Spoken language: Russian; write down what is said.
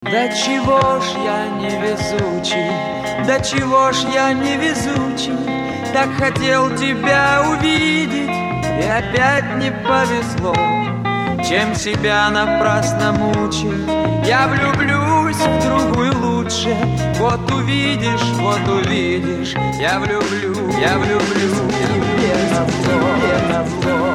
Да чего ж я невезучий, да чего ж я невезучий, так хотел тебя увидеть, и опять не повезло. Чем себя напрасно мучить, я влюблюсь в другую лучше. Вот увидишь, я влюблю, я влюблю, тебе на зло.